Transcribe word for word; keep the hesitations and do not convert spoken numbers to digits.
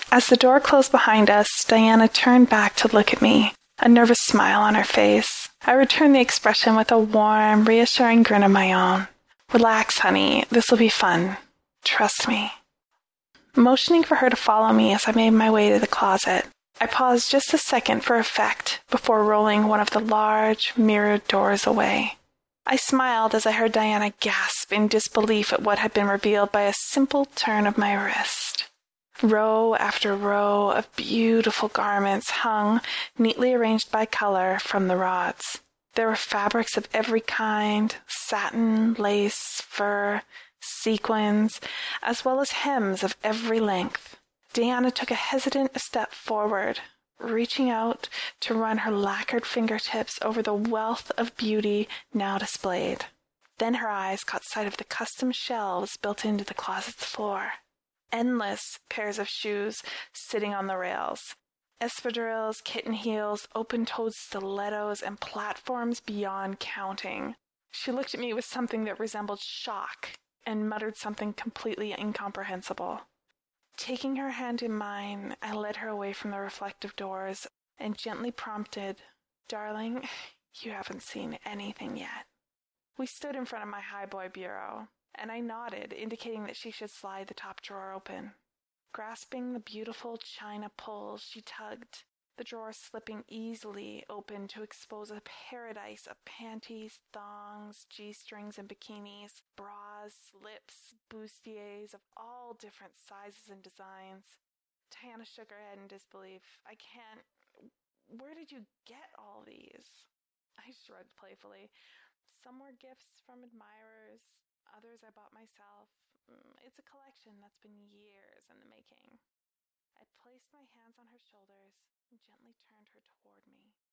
As the door closed behind us, Diana turned back to look at me, a nervous smile on her face. I returned the expression with a warm, reassuring grin of my own. "Relax, honey. This'll be fun. Trust me." Motioning for her to follow me as I made my way to the closet, I paused just a second for effect before rolling one of the large, mirrored doors away. I smiled as I heard Diana gasp in disbelief at what had been revealed by a simple turn of my wrist. Row after row of beautiful garments hung, neatly arranged by color, from the rods. There were fabrics of every kind, satin, lace, fur, sequins, as well as hems of every length. Diana took a hesitant step forward, reaching out to run her lacquered fingertips over the wealth of beauty now displayed. Then her eyes caught sight of the custom shelves built into the closet's floor. Endless pairs of shoes sitting on the rails. Espadrilles, kitten heels, open-toed stilettos, and platforms beyond counting. She looked at me with something that resembled shock and muttered something completely incomprehensible. Taking her hand in mine, I led her away from the reflective doors and gently prompted, "Darling, you haven't seen anything yet." We stood in front of my highboy bureau, and I nodded, indicating that she should slide the top drawer open. Grasping the beautiful china pulls, she tugged, the drawer slipping easily open to expose a paradise of panties, thongs, G-strings, and bikinis, bras, slips, bustiers of all different sizes and designs. Diana shook her head in disbelief. "I can't... Where did you get all these?" I shrugged playfully. "Some were gifts from admirers. Others I bought myself. It's a collection that's been years in the making." I placed my hands on her shoulders and gently turned her toward me.